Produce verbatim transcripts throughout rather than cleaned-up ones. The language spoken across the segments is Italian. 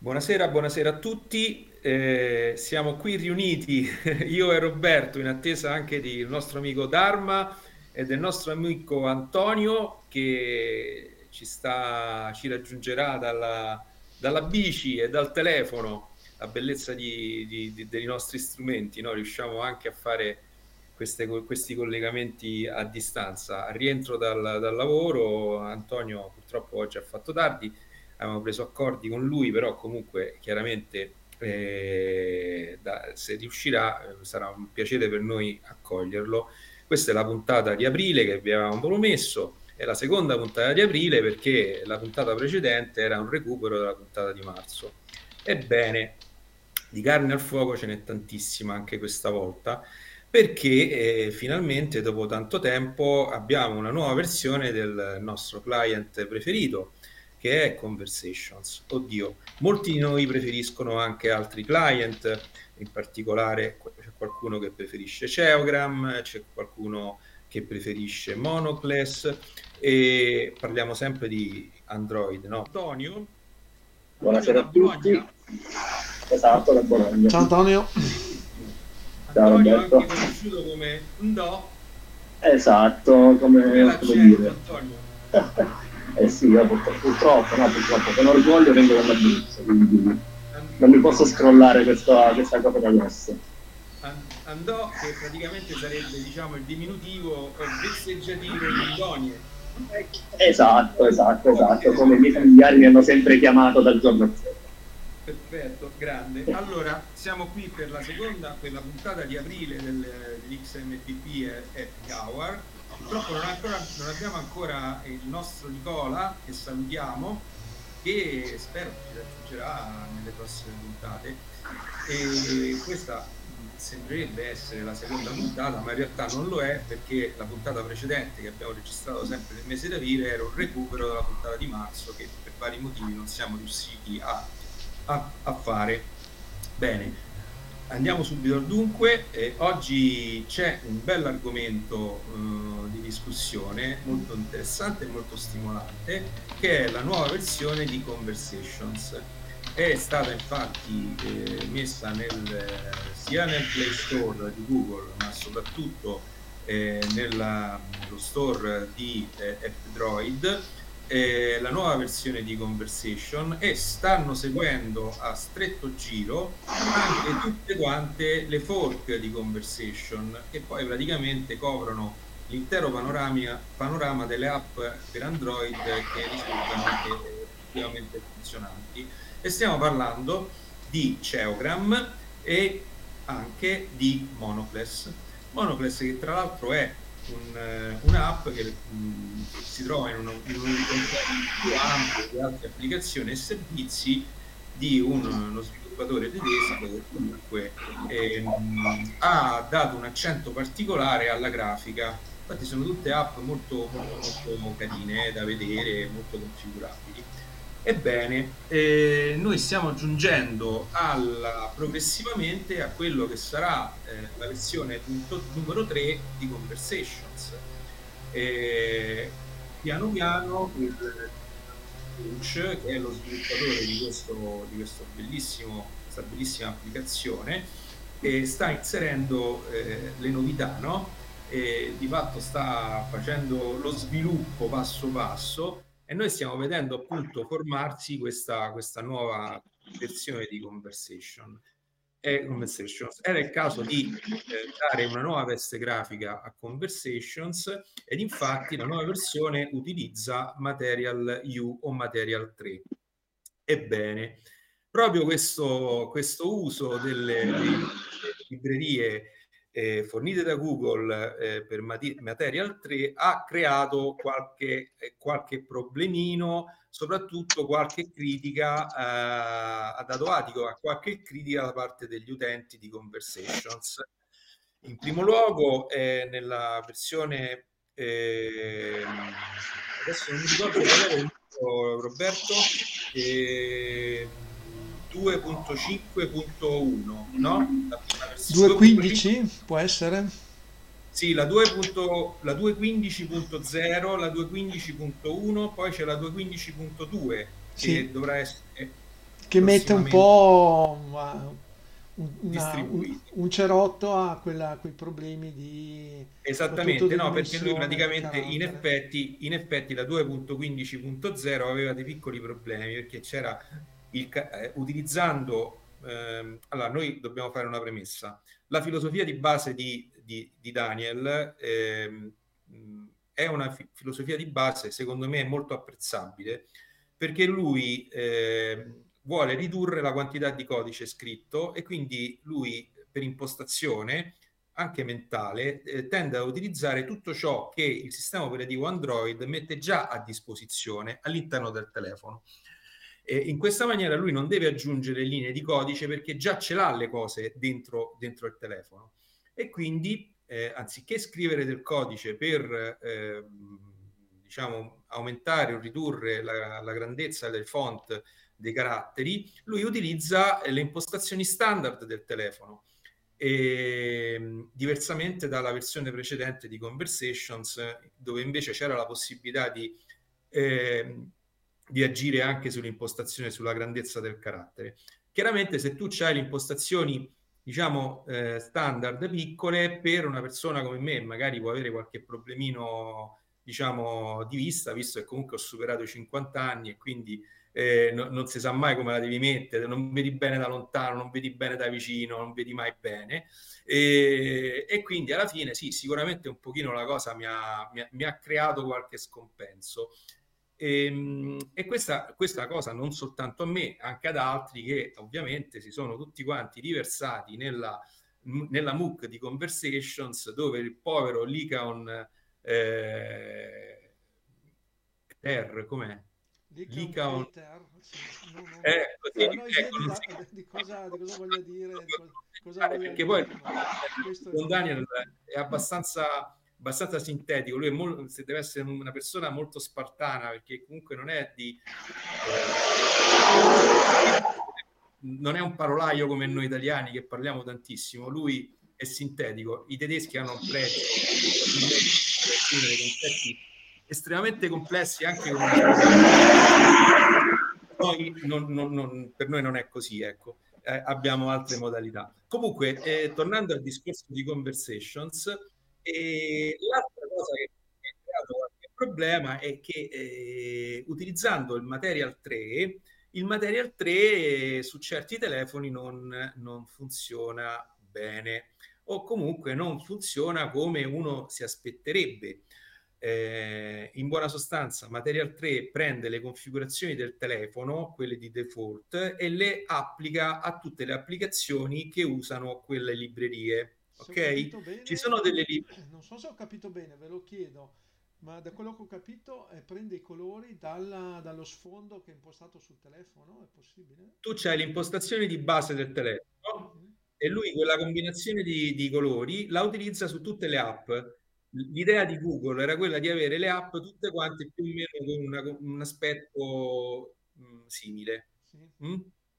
Buonasera, buonasera a tutti. Eh, siamo qui riuniti, io e Roberto, in attesa anche del nostro amico Dharma e del nostro amico Antonio che ci sta, ci raggiungerà dalla, dalla bici e dal telefono. La bellezza di- di- di- dei nostri strumenti, no? Riusciamo anche a fare queste- questi collegamenti a distanza. Al rientro dal, dal lavoro, Antonio purtroppo oggi ha fatto tardi, avevamo preso accordi con lui, però comunque chiaramente eh, da- se riuscirà eh, sarà un piacere per noi accoglierlo. Questa è la puntata di aprile che vi avevamo promesso, è la seconda puntata di aprile perché la puntata precedente era un recupero della puntata di marzo. Ebbene, di carne al fuoco ce n'è tantissima anche questa volta perché eh, finalmente dopo tanto tempo abbiamo una nuova versione del nostro client preferito che è Conversations. Oddio, molti di noi preferiscono anche altri client, in particolare c'è qualcuno che preferisce Ceogram, c'è qualcuno che preferisce Monoclass e parliamo sempre di Android, no? Antonio? Antonio Buonasera da a tutti. Bologna? Esatto, da Bologna. Ciao Antonio. Benissimo. Ciao Antonio Roberto. anche conosciuto come Ndo, Esatto, come come, come l'accento dire. Antonio. Eh sì, io purtroppo, purtroppo, no, purtroppo, con orgoglio vengo dall'Abruzzo, quindi An- non mi posso Andò, scrollare questa, questa cosa da adesso. An- Andò, che praticamente sarebbe, diciamo, il diminutivo eh, vezzeggiativo di Indonie. Esatto, esatto, Ok, esatto, come i miei perfetto, familiari mi hanno sempre chiamato dal giorno zero. perfetto, grande. Allora, siamo qui per la seconda, per la puntata di aprile del, dell'X M P P Happy Hour. Purtroppo non, ancora, non abbiamo ancora il nostro Nicola, che salutiamo, che spero ci raggiungerà nelle prossime puntate. E questa mh, sembrerebbe essere la seconda puntata, ma in realtà non lo è perché la puntata precedente che abbiamo registrato sempre nel mese d'aprile era un recupero della puntata di marzo che per vari motivi non siamo riusciti a, a- a fare. Bene, andiamo subito al dunque. Eh, oggi c'è un bell'argomento eh, di discussione molto interessante e molto stimolante che è la nuova versione di Conversations. È stata infatti eh, messa nel, eh, sia nel Play Store di Google, ma soprattutto eh, nella- nello store di eh, Android, eh, la nuova versione di Conversation e stanno seguendo a stretto giro anche tutte quante le fork di Conversation, che poi praticamente coprono l'intero panorama, panorama delle app per Android che risultano eh, effettivamente funzionanti. E stiamo parlando di Ceogram e anche di Monoclass. Monoclass che tra l'altro è un, eh, un'app che mh, si trova in, uno, in un contesto più ampio di altre applicazioni e servizi di un- uno sviluppatore tedesco che comunque ehm, ha dato un accento particolare alla grafica. Infatti sono tutte app molto, molto, molto carine eh, da vedere, molto configurabili. Ebbene, eh, noi stiamo giungendo alla- progressivamente a quello che sarà eh, la versione punto numero tre di Conversations. Eh, piano piano il Coach, che è lo sviluppatore di questo, di questo bellissimo, questa bellissima applicazione, e sta inserendo eh, le novità, no? E di fatto sta facendo lo sviluppo passo passo e noi stiamo vedendo appunto formarsi questa, questa nuova versione di Conversation. E Conversations. Era il caso di eh, dare una nuova veste grafica a Conversations ed infatti la nuova versione utilizza Material U o Material tre. Ebbene, proprio questo, questo uso delle, dei- delle librerie eh, fornite da Google eh, per Mati- Material tre ha creato qualche, eh, qualche problemino, soprattutto qualche critica, eh, ha dato adico a qualche critica da parte degli utenti di Conversations. In primo luogo, eh, nella versione, ehm, adesso non mi ricordo qual era il numero, Roberto, ehm, due punto cinque punto uno, no? La prima versione, due punto cinque. due quindici può essere? Sì, la due. La duecentoquindici punto zero, la duecentoquindici punto uno, poi c'è la duecentoquindici punto due Sì, che dovrà essere che mette un po' una- una- un, distribuiti. un cerotto a, quella- a quei problemi di, soprattutto Esattamente, di no, perché lui dimensione del praticamente in carattere. effetti, in effetti la due punto quindici punto zero aveva dei piccoli problemi perché c'era il, ca- eh, utilizzando, ehm, allora noi dobbiamo fare una premessa. La filosofia di base di, di- di Daniel ehm, mh, è una fi- filosofia di base, secondo me, molto apprezzabile perché lui ehm, vuole ridurre la quantità di codice scritto e quindi lui per impostazione anche mentale, eh, tende a utilizzare tutto ciò che il sistema operativo Android mette già a disposizione all'interno del telefono. E in questa maniera lui non deve aggiungere linee di codice perché già ce l'ha le cose dentro, dentro il telefono. E quindi, eh, anziché scrivere del codice per eh, diciamo, aumentare o ridurre la, la grandezza del font dei caratteri, lui utilizza le impostazioni standard del telefono e, diversamente dalla versione precedente di Conversations, dove invece c'era la possibilità di, eh, di agire anche sull'impostazione, sulla grandezza del carattere. Chiaramente se tu hai le impostazioni diciamo eh, standard piccole, per una persona come me magari può avere qualche problemino diciamo di vista, visto che comunque ho superato i cinquanta anni e quindi eh, no, non si sa mai come la devi mettere, non vedi bene da lontano, non vedi bene da vicino, non vedi mai bene. E, e quindi alla fine sì, sicuramente un pochino la cosa mi ha, mi ha, mi ha creato qualche scompenso. E, e questa, questa cosa non soltanto a me, anche ad altri che ovviamente si sono tutti quanti riversati nella, nella MOOC di Conversations, dove il povero Licaon eh, Ter, com'è? Licaon Licaon Keter, sì, non, non- eh, così, non ho idea ecco, di, non da- si di cosa, di cosa voglia dire, di co- cosa spiegare, voglia perché poi dire, ma questo è con tutto. Daniel è abbastanza, abbastanza sintetico, lui è molto, se deve essere una persona molto spartana perché comunque non è di eh, non è un parolaio come noi italiani che parliamo tantissimo, lui è sintetico, i tedeschi hanno un pregio di esprimere concetti estremamente complessi anche con una noi non, non, non, per noi non è così, ecco. Eh, abbiamo altre modalità. Comunque, eh, tornando al discorso di Conversations, eh, l'altra cosa che mi ha creato qualche problema è che eh, utilizzando il Material tre, il Material tre eh, su certi telefoni non, non funziona bene o comunque non funziona come uno si aspetterebbe. Eh, in buona sostanza, Material tre prende le configurazioni del telefono, quelle di default, e le applica a tutte le applicazioni che usano quelle librerie. Se ho Ok? capito Ci bene, sono delle librerie. non so se ho capito bene, ve lo chiedo, ma da quello che ho capito eh, prende i colori dalla- dallo sfondo che è impostato sul telefono, è possibile? Tu c'hai l'impostazione di base del telefono Mhm. e lui quella combinazione di, di colori la utilizza su tutte le app. L'idea di Google era quella di avere le app tutte quante più o meno con una- con un aspetto mh, simile. Sì. Mm?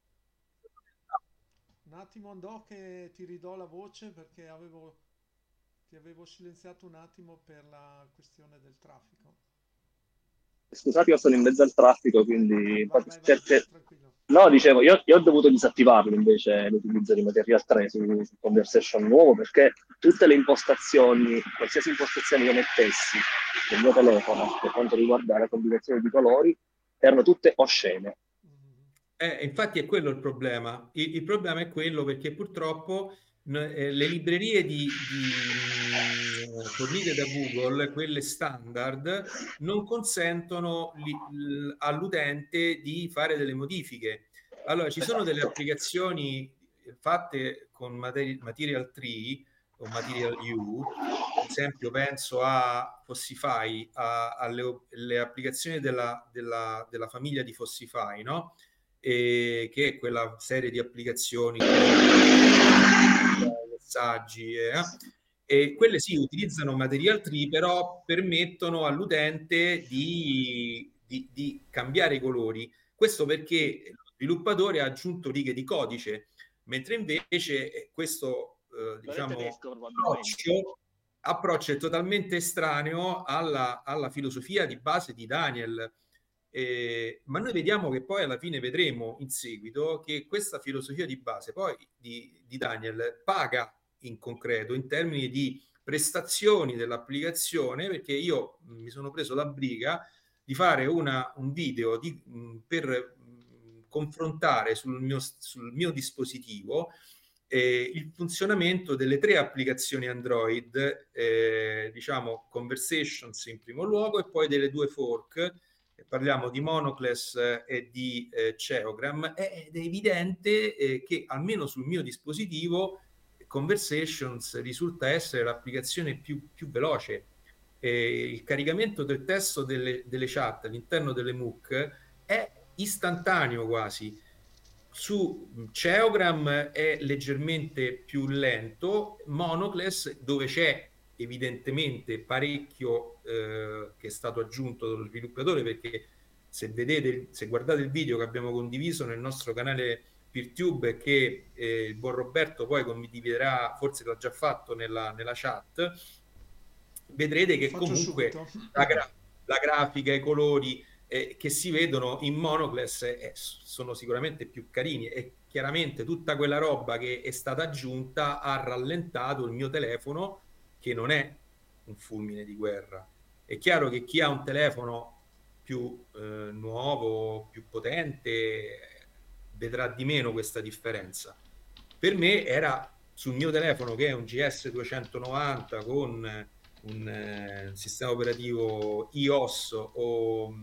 Un attimo andò che ti ridò la voce perché avevo, ti avevo silenziato un attimo per la questione del traffico. Scusate, io sono in mezzo al traffico, quindi Vai, infatti, vai, vai, certe- tranquillo. no, dicevo, io, io ho dovuto disattivarlo invece l'utilizzo di Material tre su, su Conversation nuovo perché tutte le impostazioni, qualsiasi impostazione io mettessi nel mio telefono per quanto riguarda la combinazione di colori, erano tutte oscene. Mhm. Eh, infatti è quello il problema. Il, il problema è quello perché purtroppo n- eh, le librerie di, di, mh, fornite da Google, quelle standard, non consentono li- l- all'utente di fare delle modifiche. Allora, ci sono delle applicazioni fatte con Materi- Material tre o Material U, per esempio penso a Fossify, a- alle alle applicazioni della, della- della famiglia di Fossify, no? E che è quella serie di applicazioni messaggi eh, e quelle sì utilizzano Material tre però permettono all'utente di, di, di cambiare i colori, questo perché lo sviluppatore ha aggiunto righe di codice mentre invece eh, questo eh, Non è diciamo tedesco probabilmente. approccio, approccio è totalmente estraneo alla, alla filosofia di base di Daniel Eh, ma noi vediamo che poi alla fine vedremo in seguito che questa filosofia di base poi di, di Daniel paga in concreto in termini di prestazioni dell'applicazione, perché io mi sono preso la briga di fare una, un video di, mh, per mh, confrontare sul mio, sul mio dispositivo eh, il funzionamento delle tre applicazioni Android, eh, diciamo Conversations in primo luogo e poi delle due fork. Parliamo di Monoclass e di eh, Ceogram, ed è evidente eh, che almeno sul mio dispositivo Conversations risulta essere l'applicazione più, più veloce. Eh, il caricamento del testo delle, delle chat all'interno delle M O O C è istantaneo quasi. Su Ceogram è leggermente più lento, Monoclass, dove c'è evidentemente parecchio eh, che è stato aggiunto dallo sviluppatore, perché se vedete, se guardate il video che abbiamo condiviso nel nostro canale PeerTube, che eh, il buon Roberto poi condividerà, forse l'ha già fatto nella, nella chat, vedrete che comunque la, gra- la grafica, i colori eh, che si vedono in Monoclass eh, sono sicuramente più carini, e chiaramente tutta quella roba che è stata aggiunta ha rallentato il mio telefono, che non è un fulmine di guerra. È chiaro che chi ha un telefono più eh, nuovo, più potente, vedrà di meno questa differenza. Per me era sul mio telefono, che è un G S duecentonovanta con un eh, sistema operativo iOS o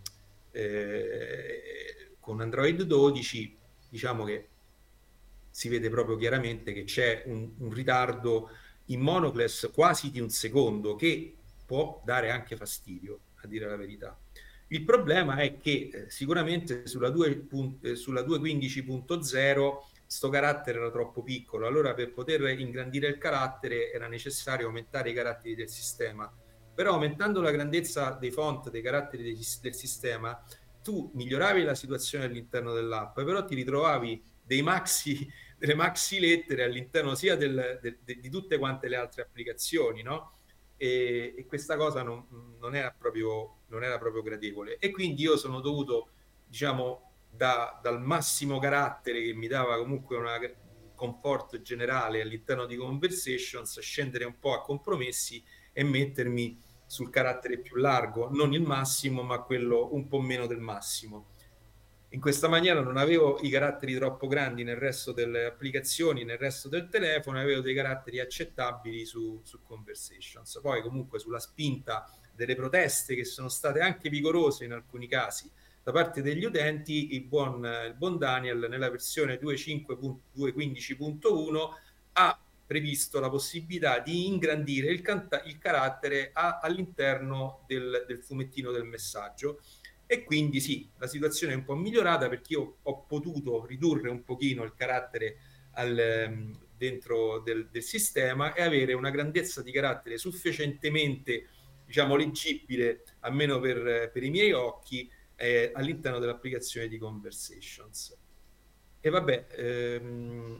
eh, con Android dodici, diciamo che si vede proprio chiaramente che c'è un, un ritardo in Monoclass quasi di un secondo, che può dare anche fastidio, a dire la verità. Il problema è che eh, sicuramente sulla, due, eh, sulla duecentoquindici punto zero sto carattere era troppo piccolo, allora per poter ingrandire il carattere era necessario aumentare i caratteri del sistema. Però aumentando la grandezza dei font, dei caratteri dei, del sistema, tu miglioravi la situazione all'interno dell'app, però ti ritrovavi dei maxi, delle maxi lettere all'interno sia del, de, de, di tutte quante le altre applicazioni, no? E, e questa cosa non, non, era proprio, non era proprio gradevole. E quindi io sono dovuto, diciamo, da, dal massimo carattere che mi dava comunque una comfort generale all'interno di Conversations, scendere un po' a compromessi e mettermi sul carattere più largo, non il massimo, ma quello un po' meno del massimo. In questa maniera non avevo i caratteri troppo grandi nel resto delle applicazioni, nel resto del telefono, avevo dei caratteri accettabili su, su Conversations. Poi comunque sulla spinta delle proteste, che sono state anche vigorose in alcuni casi da parte degli utenti, il buon, il buon Daniel nella versione duecentoquindici punto uno ha previsto la possibilità di ingrandire il, canta- il carattere a- all'interno del, del fumettino del messaggio. E quindi sì, la situazione è un po' migliorata, perché io ho potuto ridurre un pochino il carattere al, dentro del, del sistema e avere una grandezza di carattere sufficientemente, diciamo, leggibile, almeno per, per i miei occhi, eh, all'interno dell'applicazione di Conversations. E vabbè, ehm,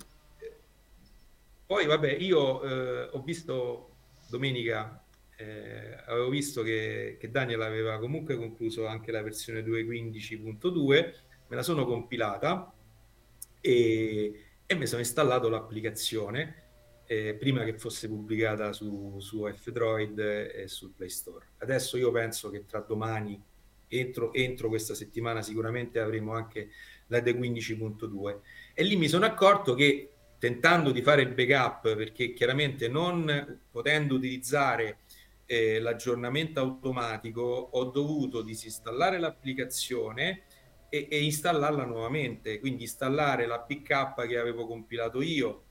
poi vabbè, io eh, ho visto domenica, eh, avevo visto che, che Daniel aveva comunque concluso anche la versione duecentoquindici punto due, me la sono compilata e, e mi sono installato l'applicazione eh, prima che fosse pubblicata su, su F-Droid e sul Play Store. Adesso io penso che tra domani, entro, entro questa settimana, sicuramente avremo anche la duecentoquindici punto due, e lì mi sono accorto che, tentando di fare il backup, perché chiaramente non potendo utilizzare eh, l'aggiornamento automatico, ho dovuto disinstallare l'applicazione e, e installarla nuovamente, quindi installare la P K che avevo compilato io,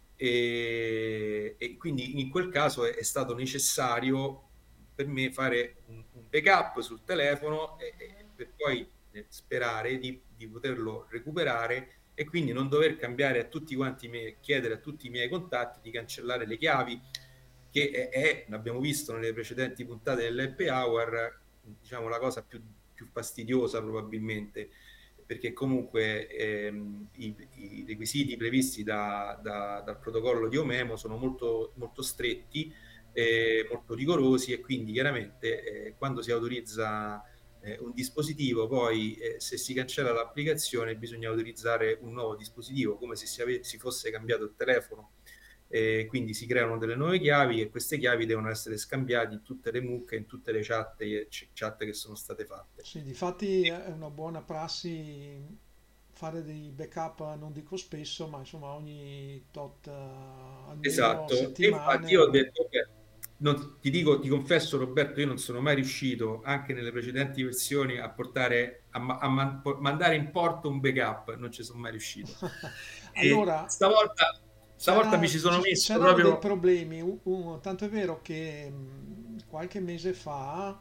e, e quindi in quel caso è, è stato necessario per me fare un, un backup sul telefono e, e per poi sperare di, di poterlo recuperare, e quindi non dover cambiare a tutti quanti me, chiedere a tutti i miei contatti di cancellare le chiavi, che è, è l'abbiamo visto nelle precedenti puntate dell'Happy Hour, diciamo la cosa più, più fastidiosa probabilmente, perché comunque ehm, i, i requisiti previsti da, da, dal protocollo di Omemo sono molto, molto stretti, eh, molto rigorosi, e quindi chiaramente eh, quando si autorizza eh, un dispositivo, poi eh, se si cancella l'applicazione bisogna utilizzare un nuovo dispositivo, come se si, ave- si fosse cambiato il telefono. Eh, quindi si creano delle nuove chiavi e queste chiavi devono essere scambiate in tutte le mucche, in tutte le chat, chat che sono state fatte. Sì, difatti è una buona prassi fare dei backup, non dico spesso, ma insomma ogni tot, eh, almeno Esatto, e infatti io ho settimane. detto che non, ti dico, ti confesso Roberto, io non sono mai riuscito, anche nelle precedenti versioni, a portare a, ma- a man- po- mandare in porto un backup, non ci sono mai riuscito. E Allora, stavolta, stavolta mi c'era- ci sono ci- messo c'erano dei proprio. problemi, u- u- tanto è vero che mh, qualche mese fa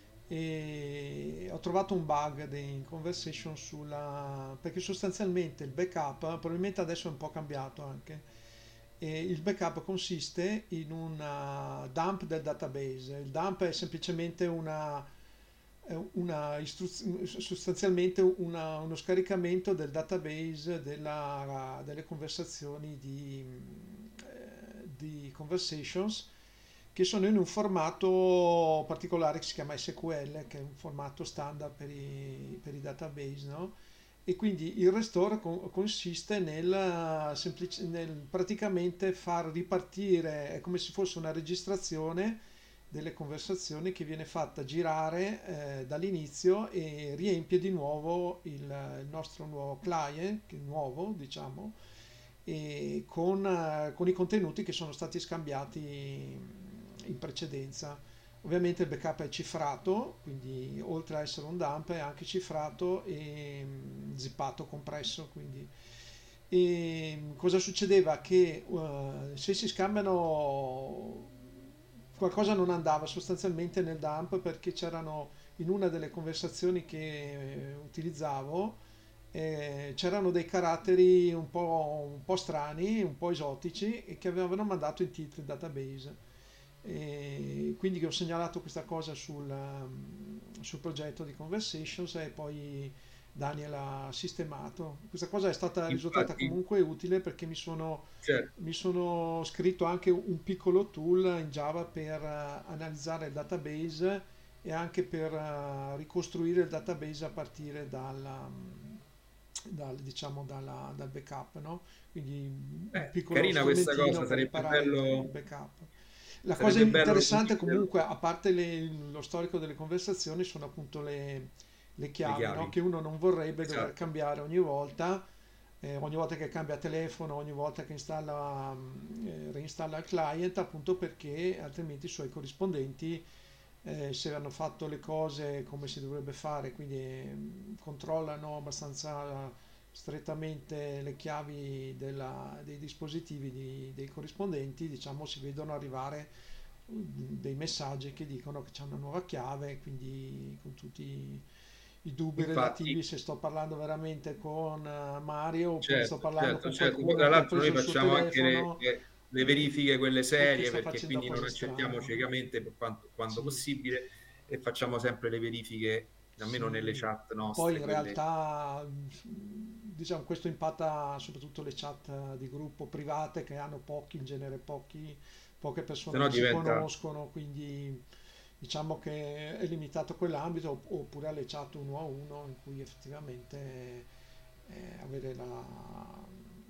eh, ho trovato un bug de- in Conversation sulla... perché sostanzialmente il backup, probabilmente adesso è un po' cambiato anche, e il backup consiste in un uh, dump del database. Il dump è semplicemente una, è una istruz- sostanzialmente una- uno scaricamento del database della- delle conversazioni di, eh, di Conversations, che sono in un formato particolare che si chiama S Q L, che è un formato standard per i, per i database, no? E quindi il restore co- consiste nel, eh, semplice- nel praticamente far ripartire, è come se fosse una registrazione delle conversazioni che viene fatta girare eh, dall'inizio e riempie di nuovo il, il nostro nuovo client, che è nuovo, diciamo, e con, eh, con i contenuti che sono stati scambiati in precedenza. Ovviamente il backup è cifrato, quindi oltre a essere un dump è anche cifrato e mm, zippato, compresso. Quindi. E mm, cosa succedeva? Che eh, se si scambiano qualcosa non andava sostanzialmente nel dump perché c'erano in una delle conversazioni che eh, utilizzavo eh, c'erano dei caratteri un po', un po' strani, un po' esotici e che avevano mandato in tilt database. E quindi ho segnalato questa cosa sul, um, sul progetto di Conversations e poi Daniel ha sistemato. Questa cosa è stata risultata Infatti, comunque utile perché mi sono, certo, mi sono scritto anche un piccolo tool in Java per uh, analizzare il database e anche per uh, ricostruire il database a partire dal, um, dal, diciamo, dalla- dal backup, no? Quindi un eh, piccolo carina questa strumentino cosa, per sarebbe riparare il, il bello, backup. La cosa sarebbe bello interessante condividerlo, comunque, a parte le- lo storico delle conversazioni, sono appunto le, le le chiavi, no? chiavi. Che uno non vorrebbe dover Esatto. cambiare ogni volta, eh, ogni volta che cambia telefono, ogni volta che installa, mm, eh, reinstalla il client, appunto perché altrimenti i suoi corrispondenti, eh, se hanno fatto le cose come si dovrebbe fare, quindi mm, controllano abbastanza strettamente le chiavi della- dei dispositivi di- dei corrispondenti, diciamo, si vedono arrivare dei messaggi che dicono che c'è una nuova chiave, quindi con tutti i dubbi Infatti, relativi se sto parlando veramente con eh, Mario oppure sto certo, parlando certo, con certo. Poi qualcuno tra che ha l'altro preso noi il suo facciamo anche le, telefono le- le e, verifiche, quelle e che serie, sta perché facendo quindi non cose accettiamo strane. ciecamente per quanto, quando Sì, possibile e facciamo sempre le verifiche, almeno nelle sì. chat Poi nostre, in quelle. realtà diciamo questo impatta soprattutto le chat di gruppo private che hanno pochi, in genere pochi, poche Se persone no che si diventa. conoscono, quindi diciamo che è limitato quell'ambito, opp- oppure alle chat uno a uno in cui effettivamente eh, avere la,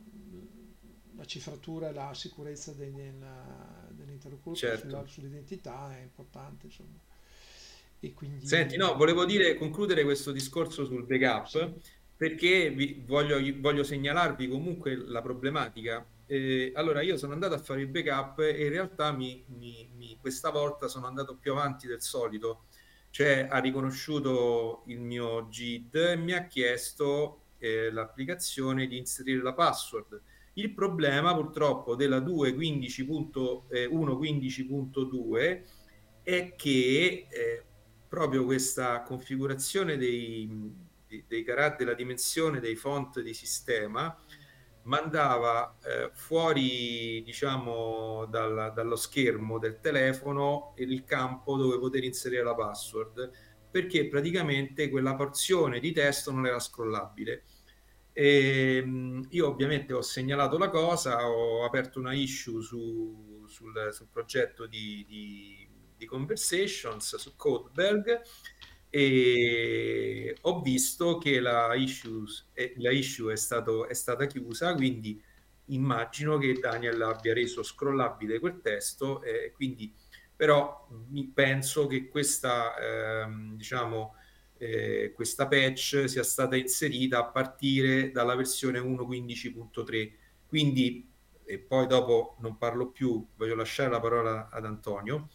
la cifratura e la sicurezza dei- del- dell'interlocutore sulla- Certo. sull'identità è importante, insomma. E Senti, no, quindi volevo dire, concludere questo discorso sul sì, backup perché vi- voglio, voglio segnalarvi comunque la problematica. Eh, allora, io sono andato a fare il backup e in realtà mi, mi- mi- questa volta sono andato più avanti del solito, cioè ha riconosciuto il mio G I D e mi ha chiesto eh, l'applicazione di inserire la password. Il problema purtroppo della due punto quindici punto uno punto quindici punto due è che eh, proprio questa configurazione dei, dei, dei caratteri, della dimensione dei font di sistema mandava eh, fuori, diciamo, dal- dallo schermo del telefono il campo dove poter inserire la password, perché praticamente quella porzione di testo non era scrollabile. E, mh, io ovviamente ho segnalato la cosa, ho aperto una issue su- sul, sul progetto di, di- di Conversations su Codeberg e ho visto che la issue, la issue è, stato, è stata chiusa, quindi immagino che Daniel abbia reso scrollabile quel testo, eh, quindi però mi penso che questa, ehm, diciamo, eh, questa patch sia stata inserita a partire dalla versione uno punto quindici punto tre, quindi, e poi dopo non parlo più, voglio lasciare la parola ad Antonio.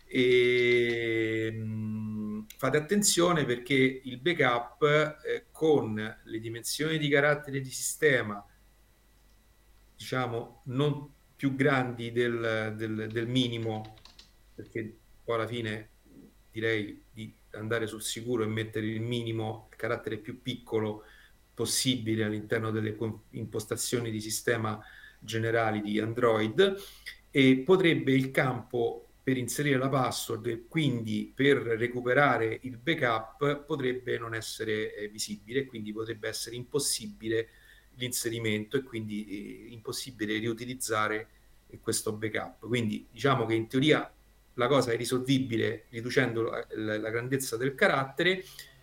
E, mh, fate attenzione perché il backup eh, con le dimensioni di carattere di sistema, diciamo, non più grandi del, del, del minimo, perché poi alla fine direi di andare sul sicuro e mettere il minimo, il carattere più piccolo possibile all'interno delle impostazioni di sistema generali di Android, e potrebbe il campo per inserire la password e quindi per recuperare il backup potrebbe non essere eh, visibile, quindi potrebbe essere impossibile l'inserimento e quindi eh, impossibile riutilizzare eh, questo backup. Quindi diciamo che in teoria la cosa è risolvibile riducendo la, la, la grandezza del carattere,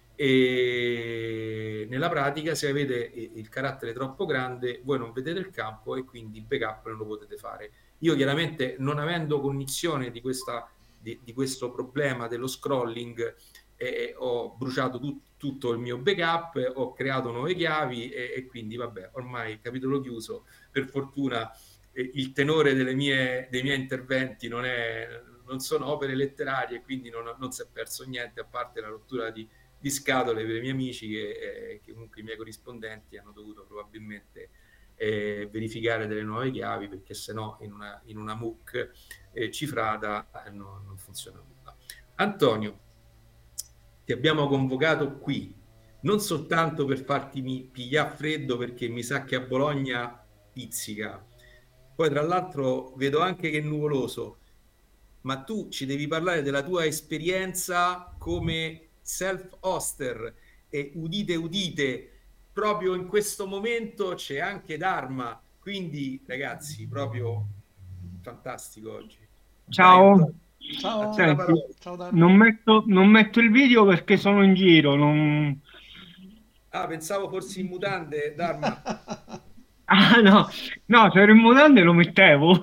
e nella pratica se avete il carattere troppo grande voi non vedete il campo e quindi il backup non lo potete fare. Io chiaramente, non avendo cognizione di, questa, di, di questo problema dello scrolling, eh, ho bruciato tut, tutto il mio backup, ho creato nuove chiavi e, e quindi vabbè, ormai capitolo chiuso. Per fortuna eh, il tenore delle mie, dei miei interventi non, è, non sono opere letterarie, quindi non, non si è perso niente, a parte la rottura di, di scatole per i miei amici che, eh, che comunque i miei corrispondenti hanno dovuto probabilmente eh, verificare delle nuove chiavi, perché sennò in una, in una M O O C eh, cifrata eh, no, non funziona nulla. Antonio, ti abbiamo convocato qui non soltanto per farti pigliare freddo, perché mi sa che a Bologna pizzica, poi tra l'altro vedo anche che è nuvoloso, ma tu ci devi parlare della tua esperienza come self-hoster, e udite udite, proprio in questo momento c'è anche Dharma, quindi ragazzi, proprio fantastico oggi. Ciao. Dai, Ciao. Senti, Ciao Dharma. non metto, non metto il video perché sono in giro. Non... Ah, pensavo fossi in mutande, Dharma. Ah no, no, se ero in mutande lo mettevo.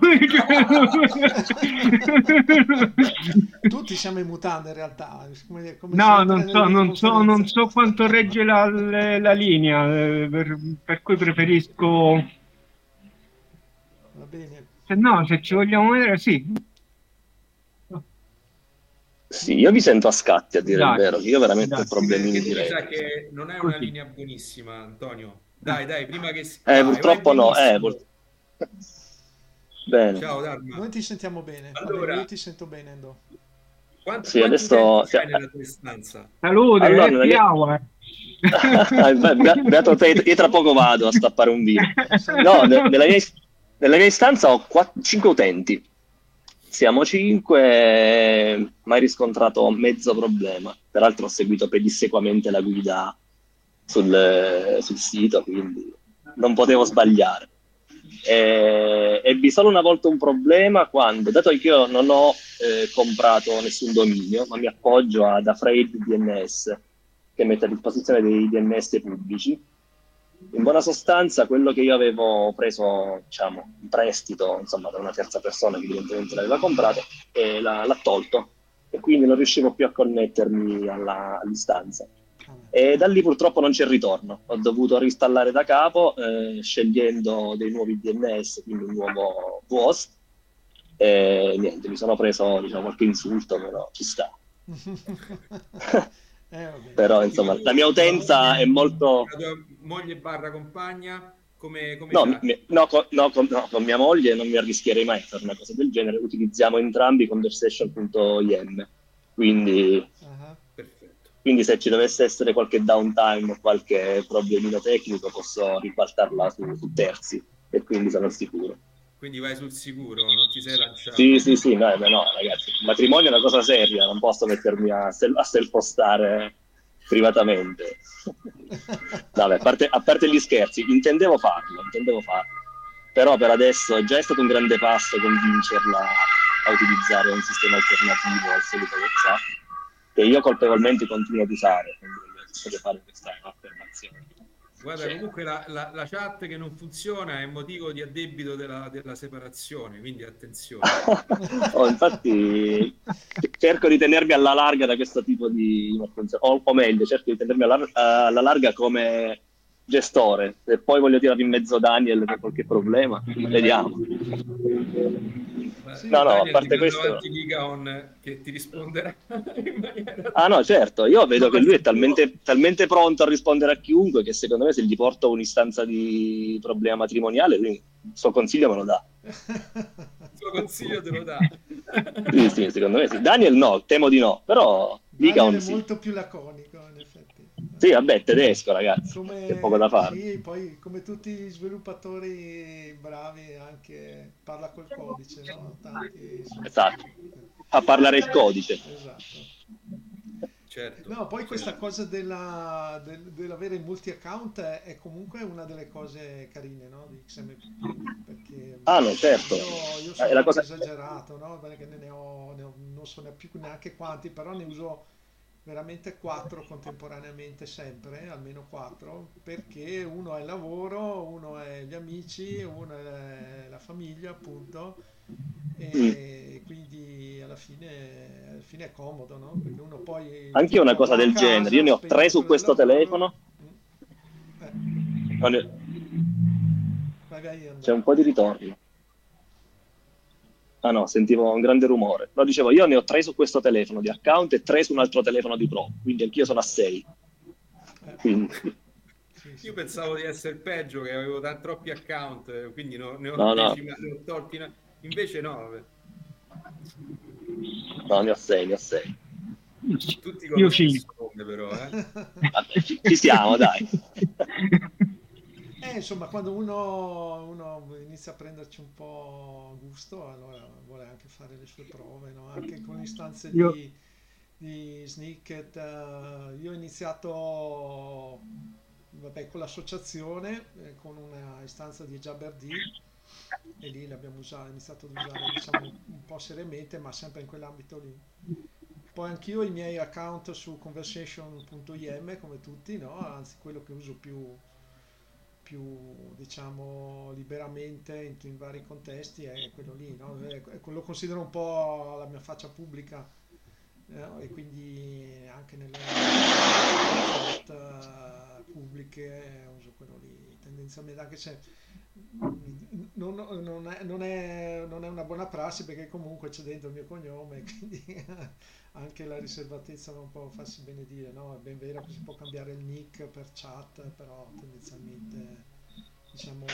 Tutti siamo in mutande in realtà. Come, come No, non so, non so, non so quanto regge la, la linea, per, per cui preferisco... Va bene. Se no, se ci vogliamo vedere, sì. Sì, io vi sento a scatti, a dire Dai, il vero, io veramente dai. ho problemi Perché di tu mi sa rete. che non è Così. una linea buonissima, Antonio. Dai, dai, prima che si... Eh, Vai, purtroppo vai no, eh, benissimo. pur- Bene. Ciao Dharma. Noi ti sentiamo bene. Va Allora- bene, io ti sento bene, Endo. Quanti, Sì, quanti adesso- utenti sì, c'hai nella tua stanza? Salute, Allora, happy ragazzi- hour. Beh, be- beato te, io tra poco vado a stappare un vino. No, ne- nella mia, nella mia istanza ho cinque utenti. Siamo cinque, mai riscontrato mezzo problema. Peraltro ho seguito pedissequamente la guida sul, sul sito, quindi non potevo sbagliare. E, ebbi solo una volta un problema quando, dato che io non ho eh, comprato nessun dominio, ma mi appoggio ad Afraid D N S, che mette a disposizione dei D N S pubblici. In buona sostanza, quello che io avevo preso, diciamo, in prestito, insomma, da una terza persona che evidentemente l'aveva comprato, e l'ha, l'ha tolto, e quindi non riuscivo più a connettermi alla, all'istanza. E da lì purtroppo non c'è ritorno. Ho dovuto reinstallare da capo, eh, scegliendo dei nuovi D N S, quindi un nuovo V O S, e niente, mi sono preso, diciamo, qualche insulto, però ci sta. Eh, vabbè. Però, insomma, la mia utenza è molto... La tua moglie barra compagna, come, come No, sai? mi- no, con, no, con, no, con mia moglie non mi arrischierei mai a fare una cosa del genere. Utilizziamo entrambi conversation punto i m, quindi, Ah, Perfetto. quindi se ci dovesse essere qualche downtime o qualche problemino tecnico posso ribaltarla su, su terzi, e quindi sono al sicuro. Quindi vai sul sicuro, non ti sei lanciato. Sì, sì, sì, no, beh, no, ragazzi, il matrimonio è una cosa seria, non posso mettermi a, sel- a self-postare privatamente. No, beh, a parte, a parte gli scherzi, intendevo farlo, intendevo farlo. Però per adesso già è stato un grande passo convincerla a utilizzare un sistema alternativo al solito WhatsApp. che io colpevolmente continuo ad usare, quindi voglio fare questa affermazione. Guarda, Cioè, comunque la, la, la chat che non funziona è motivo di addebito della, della separazione, quindi attenzione. oh, infatti cerco di tenermi alla larga da questo tipo di o, o meglio, cerco di tenermi alla, alla larga come gestore. Se poi voglio tirare in mezzo Daniel per qualche problema, vediamo. Sì, no, no, Daniel, a parte questo... davanti Gigaon che ti risponderà in maniera... Ah no, certo, io vedo che lui è talmente, talmente pronto a rispondere a chiunque che secondo me se gli porto un'istanza di problema matrimoniale, lui il suo consiglio me lo dà. Il suo consiglio te lo dà. Sì, sì, secondo me sì. Daniel no, temo di no, però Daniel è sì. molto più laconico, in effetti. Sì, vabbè, tedesco, ragazzi, come, c'è poco da fare. Sì, poi come tutti gli sviluppatori bravi anche parla col codice, no? Tanti sono... Esatto, fa parlare il codice. Esatto. Certo, No, poi certo. questa cosa della, del, dell'avere il multi-account è, è comunque una delle cose carine, no? Di X M P P, perché ah, no, certo. io, io sono è la anche cosa... esagerato, no? Perché ne ho, ne ho, non so più neanche quanti, però ne uso veramente quattro contemporaneamente sempre, almeno quattro, perché uno è il lavoro, uno è gli amici, uno è la famiglia, appunto, e Mm. quindi alla fine, alla fine è comodo, no? Perché uno poi il Anche io una tipo cosa va a del genere, casa, io ne ho tre spegne su quello del questo lavoro. telefono. Mm. Eh, Non ne- vai, vai, C'è Andrea. un po' di ritorno. Ah no, sentivo un grande rumore. Lo dicevo, io ne ho tre su questo telefono di account e tre su un altro telefono di Pro, quindi anch'io sono a sei. Eh, Quindi... sì, sì. Io pensavo di essere peggio, che avevo tanti, troppi account, quindi no, ne ho No, no, decimati, ne ho tolti, una- invece no, vabbè. no, ne ho sei, ne ho sei. Tutti con Io lo stesso cinque. nome però, eh. Vabbè, ci, ci siamo, dai. Eh, insomma, quando uno, uno inizia a prenderci un po' gusto, allora vuole anche fare le sue prove, no? Anche con le istanze Io, di, di Snicket. eh, io ho iniziato, vabbè, con l'associazione, eh, con una istanza di Jabberd, e lì l'abbiamo usato, iniziato ad usare, diciamo, un po' seriamente, ma sempre in quell'ambito lì. Poi anch'io ho i miei account su conversation punto i m come tutti, no? Anzi, quello che uso più, più diciamo liberamente in, in vari contesti è quello lì, no? Eh, Lo considero un po' la mia faccia pubblica, eh, e quindi anche nelle, nelle chat eh, pubbliche uso quello lì tendenzialmente, anche se mm, non, non è, non è- non è una buona prassi perché comunque c'è dentro il mio cognome, quindi anche la riservatezza non può farsi benedire, no? È ben vero che si può cambiare il nick per chat, però tendenzialmente, diciamo,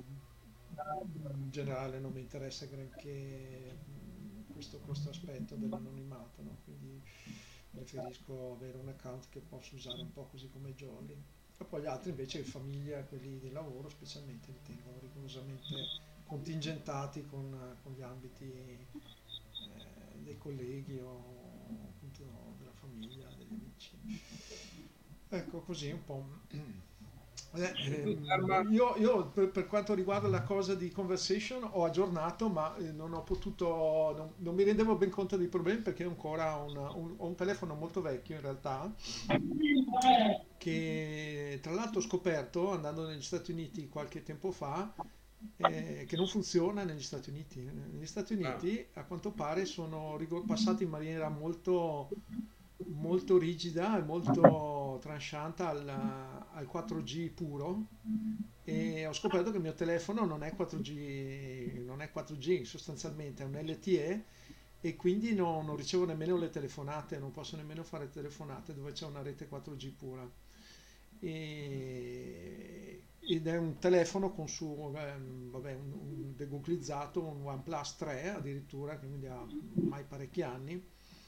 in generale non mi interessa granché mh, questo, questo aspetto dell'anonimato, no? Quindi preferisco avere un account che posso usare un po' così come jolly. E poi gli altri invece, famiglia, quelli di lavoro specialmente, li tengo rigorosamente contingentati con, con gli ambiti eh, dei colleghi o appunto della famiglia, degli amici. Ecco, così un po'. Eh, Tu, ehm, Karma, io io per, per quanto riguarda la cosa di conversation ho aggiornato, ma eh, non ho potuto, non, non mi rendevo ben conto dei problemi perché ho ancora una- un, ho un telefono molto vecchio in realtà, che tra l'altro ho scoperto andando negli Stati Uniti qualche tempo fa, eh, che non funziona negli Stati Uniti. Negli Stati ah, Uniti a quanto pare sono rigor- passati in maniera molto, molto rigida e molto tranchant al, al quattro G puro, e ho scoperto che il mio telefono non è quattro G, non è quattro G, sostanzialmente è un L T E, e quindi no- non ricevo nemmeno le telefonate, non posso nemmeno fare telefonate dove c'è una rete quattro G pura. E- ed è un telefono con su, ehm, vabbè, un, un degoogleizzato, un OnePlus tre addirittura, che quindi ha ormai parecchi anni,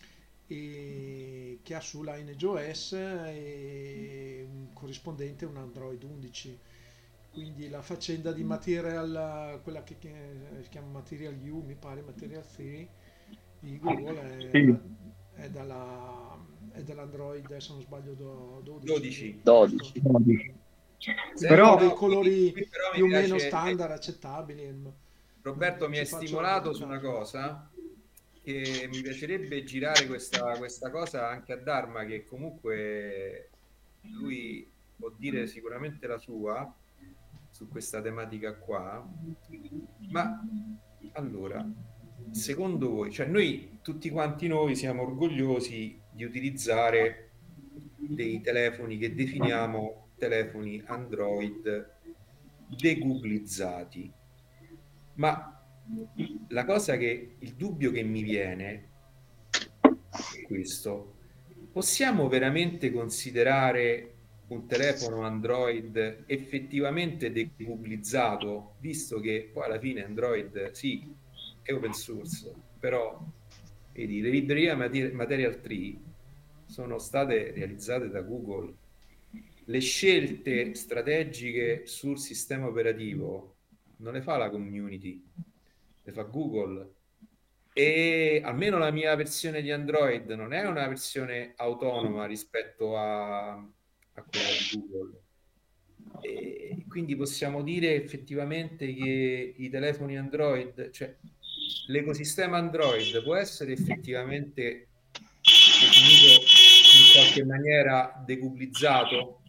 e che ha su LineageOS e un corrispondente un Android undici. Quindi la faccenda di Material, quella che, che si chiama Material U, mi pare Material tre di Google, è, sì. da- è dalla, è dall'Android, adesso non sbaglio, do- dodici, dodici. giusto? dodici. Quindi Senti, ha Però, dei no, qui, colori qui però mi più o meno piace, eh, standard, accettabili, non, Roberto non mi ci hai faccio molto stimolato su una caso. cosa, che mi piacerebbe girare questa, questa cosa anche a Dharma, che comunque lui può dire sicuramente la sua su questa tematica qua. Ma allora, secondo voi, cioè noi tutti quanti noi siamo orgogliosi di utilizzare dei telefoni che definiamo telefoni Android degooglizzati, ma la cosa che il dubbio che mi viene è questo: possiamo veramente considerare un telefono Android effettivamente degooglizzato, visto che poi alla fine Android sì è open source, però vedi, le librerie Material Tree sono state realizzate da Google, le scelte strategiche sul sistema operativo non le fa la community, le fa Google. E almeno la mia versione di Android non è una versione autonoma rispetto a, a quella di Google. E quindi possiamo dire effettivamente che i telefoni Android, cioè l'ecosistema Android, può essere effettivamente definito in qualche maniera degooglizzato?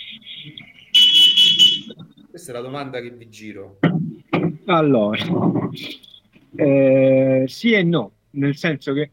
Questa è la domanda che vi giro. Allora, eh, sì e no, nel senso che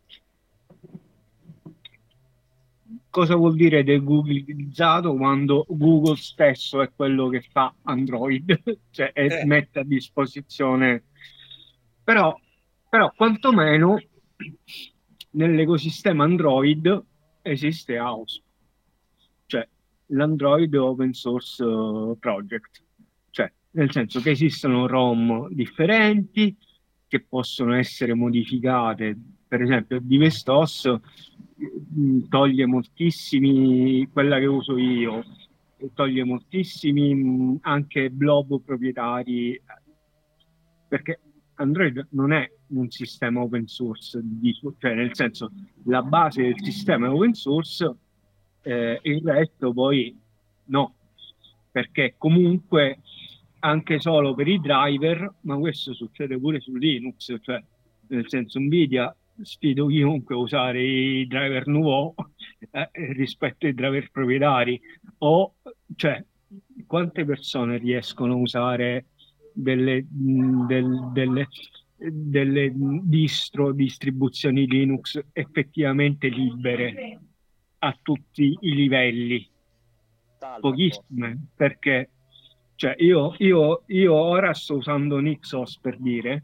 cosa vuol dire degooglizzato quando Google stesso è quello che fa Android, cioè e Eh. mette a disposizione, però, però quantomeno nell'ecosistema Android esiste A O S P, cioè l'Android Open Source Project, cioè nel senso che esistono ROM differenti che possono essere modificate. Per esempio Divestos toglie moltissimi, quella che uso io, toglie moltissimi anche blob proprietari, perché Android non è un sistema open source, di, cioè nel senso la base del sistema è open source, eh, il resto poi no, perché comunque anche solo per i driver, ma questo succede pure su Linux, cioè nel senso Nvidia sfido chiunque a usare i driver Nouveau eh, rispetto ai driver proprietari, o cioè quante persone riescono a usare delle, del, delle, delle distro, distribuzioni Linux effettivamente libere a tutti i livelli? Pochissime, perché cioè io, io, io ora sto usando Nixos, per dire,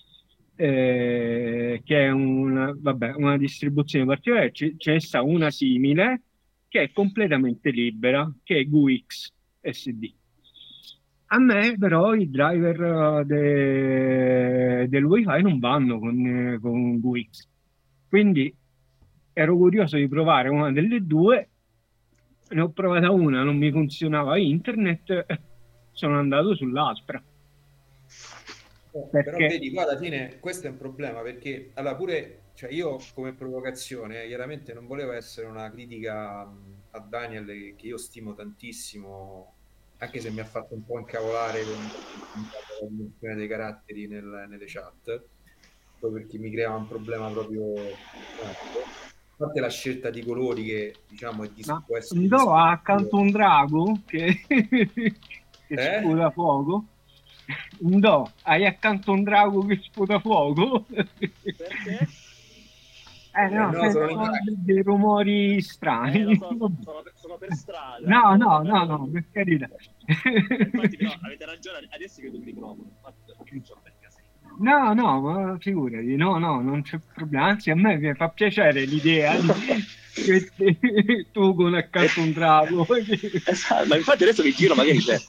eh, che è una, vabbè, una distribuzione particolare. C- ce ne sta una simile che è completamente libera, che è G U X S D. A me però i driver de- del Wi-Fi non vanno con, con G U X, quindi ero curioso di provare una delle due. Ne ho provata una, non mi funzionava internet, sono andato sull'altra. Perché... Però vedi, qua alla fine questo è un problema, perché allora pure, cioè io come provocazione, chiaramente non volevo essere una critica a Daniel, che io stimo tantissimo, anche se mi ha fatto un po' incavolare con la dimensione dei caratteri nel, nelle chat, proprio perché mi creava un problema proprio a parte la scelta di colori che diciamo è dis- Ma può essere andò accanto un drago che, che eh? sputa fuoco. No, hai accanto un drago che sputa fuoco? Perché? Eh no, no, sento sono dei rumori strani. Eh, lo so, sono, per, sono per strada. No, no, no, no, per carità. Infatti, però, avete ragione, adesso vedo il microfono. Infatti, non so per casino. No, no, ma figurati, no, no, non c'è problema. Anzi, a me mi fa piacere l'idea di, che te- tu con accanto un drago. Esatto, ma infatti adesso mi giro, magari c'è.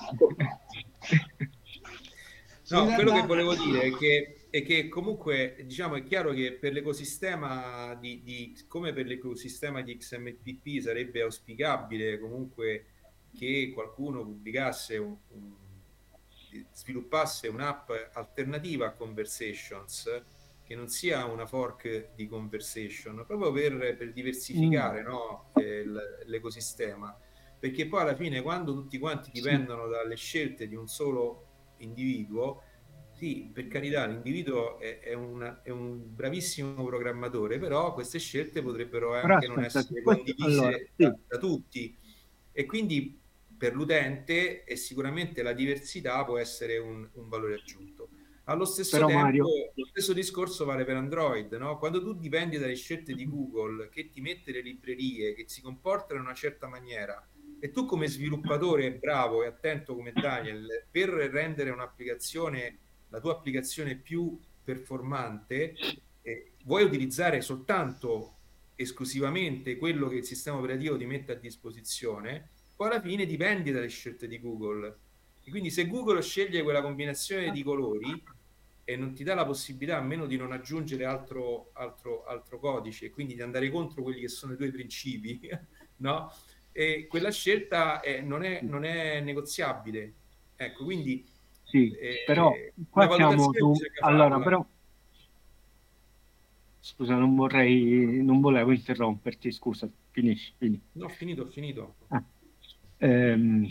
No, quello che volevo dire è che, è che comunque diciamo è chiaro che per l'ecosistema di, di come per l'ecosistema di X M P P sarebbe auspicabile comunque che qualcuno pubblicasse un, un, sviluppasse un'app alternativa a Conversations, che non sia una fork di Conversation, proprio per, per diversificare mm. no, l'ecosistema, perché poi alla fine quando tutti quanti dipendono dalle scelte di un solo individuo, Sì, per carità, l'individuo è, è una- è un bravissimo programmatore, però queste scelte potrebbero Però anche non aspetta, su essere questo, allora, condivise sì, da, da tutti e quindi per l'utente e sicuramente la diversità può essere un, un valore aggiunto. Allo stesso però tempo, Mario, lo stesso discorso vale per Android, no? Quando tu dipendi dalle scelte di Google che ti mette le librerie, che si comportano in una certa maniera, e tu come sviluppatore bravo e attento come Daniel, per rendere un'applicazione la tua applicazione più performante, eh, vuoi utilizzare soltanto esclusivamente quello che il sistema operativo ti mette a disposizione, poi alla fine dipendi dalle scelte di Google. E quindi se Google sceglie quella combinazione di colori e non ti dà la possibilità, a meno di non aggiungere altro, altro, altro codice, e quindi di andare contro quelli che sono i tuoi principi, no? E quella scelta è, non, è, non è negoziabile. Ecco, quindi sì, però eh, una qua siamo valutazione su, bisogna allora, farla. però, scusa, non vorrei, non volevo interromperti, scusa, finisci, finisci. No, ho finito, ho finito. Ah, ehm,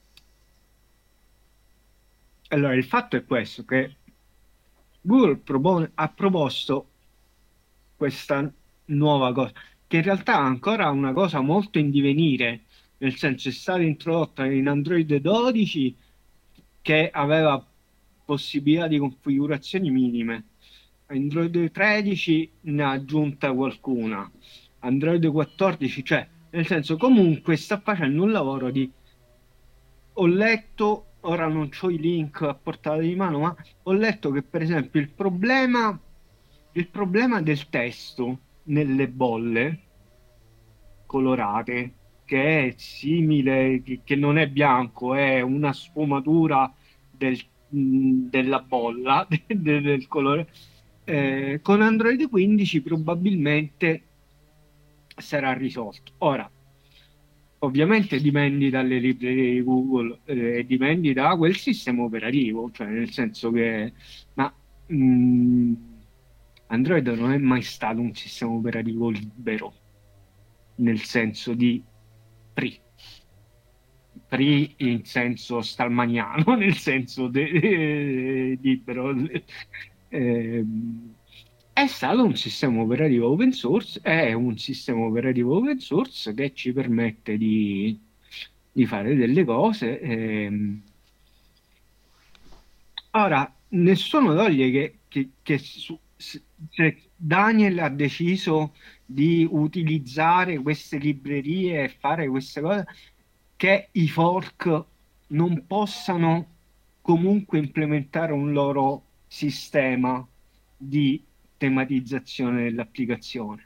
allora, il fatto è questo, che Google propone- ha proposto questa nuova cosa, che in realtà è ancora una cosa molto in divenire, nel senso è stata introdotta in Android dodici che aveva possibilità di configurazioni minime. Android tredici ne ha aggiunta qualcuna. Android quattordici, cioè, nel senso, comunque sta facendo un lavoro di... Ho letto, ora non ho i link a portata di mano, ma ho letto che, per esempio, il problema, il problema del testo nelle bolle colorate, che è simile, che, che non è bianco, è una sfumatura del- mh, della bolla, del, del colore. Eh, con Android quindici probabilmente sarà risolto. Ora, ovviamente dipendi dalle librerie di Google eh, e dipendi da quel sistema operativo, cioè nel senso che ma, mh, Android non è mai stato un sistema operativo libero, nel senso di free, free in senso stalmaniano, nel senso de- de- libero. Ehm, è stato un sistema operativo open source, è un sistema operativo open source che ci permette di, di fare delle cose. ehm. Ora, nessuno toglie che, che- che su- se se Daniel ha deciso di utilizzare queste librerie e fare queste cose, che i fork non possano comunque implementare un loro sistema di tematizzazione dell'applicazione.